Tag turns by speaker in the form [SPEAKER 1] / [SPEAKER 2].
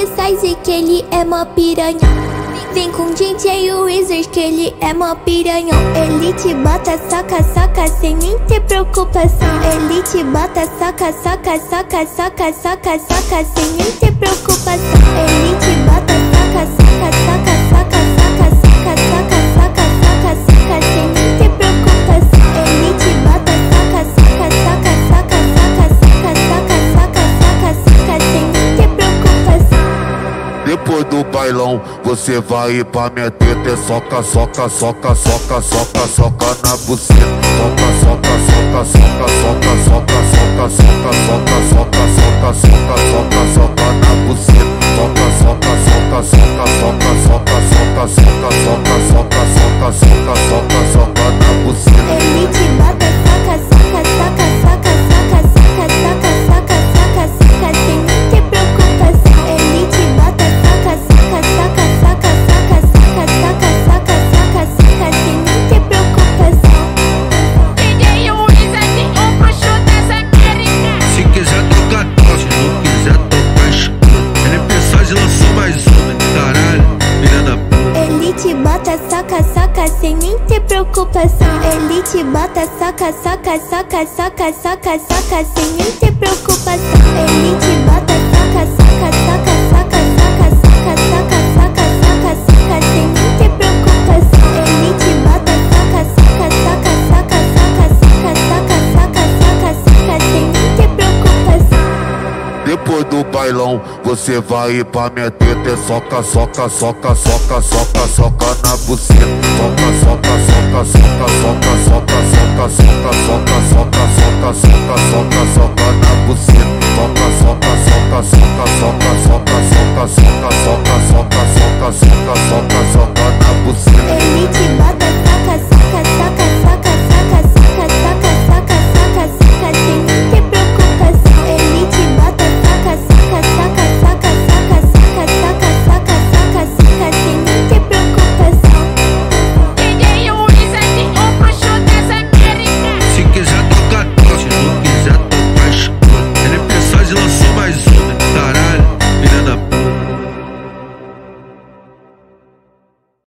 [SPEAKER 1] Size que ele é mó piranha. Vem com DJ Wizard que ele é mó piranhão. Ele te bota, soca, soca sem nem ter preocupação. Ele te bota, soca, soca, soca, soca, soca, soca sem nem ter preocupação. Ele te bota, soca, soca, soca, soca, soca, soca, soca, soca, soca, soca sem nem ter preocupação. Ele te bota, soca, soca, soca, soca, soca, soca, soca, soca, soca, soca sem nem ter preocupação.
[SPEAKER 2] Depois do bailão, você vai ir pra minha teta. É soca, soca, soca, soca, soca, soca na buceta. Soca, soca, soca, soca, soca, soca, soca, soca, soca, soca, soca, soca, soca, soca na buceta. Soca, soca, soca, soca, soca, soca, soca, soca, soca, soca, soca, soca, soca, soca na buceta.
[SPEAKER 1] Ele te bota, soca, soca, soca, soca, soca, soca, soca, soca, soca, soca sem nem ter preocupação. Ele te bota, soca, soca, soca, soca, soca, soca, soca, soca, soca, soca sem nem ter preocupação.
[SPEAKER 3] DJ Wizard, o bruxo dessa querida.
[SPEAKER 4] Se quiser tocar tosse, não quiser tocar escuta. Ele mensagem lançou mais uma, caralho, filha da puta.
[SPEAKER 1] Ele te bota, soca, soca sem nem ter preocupação. Ele te bota, soca, soca, soca, soca, soca, soca sem nem ter preocupação. Ele te bota, soca, soca, soca, soca, soca, soca, soca, soca, soca, soca sem nem ter preocupação. Ele te bota, soca, soca, soca, soca, soca, soca, soca, soca, soca, soca sem nem ter preocupação.
[SPEAKER 2] Depois do bailão, você vai ir pra minha teta. É soca, soca, soca, soca, soca, soca na buceta. Soca, soca, soca, soca, soca, soca, soca, soca, soca, soca, soca, soca, soca, soca na buceta. Soca, soca, soca, soca, soca, soca, soca, soca, soca, soca, soca, soca, soca, soca na buceta.
[SPEAKER 1] Ele te bota,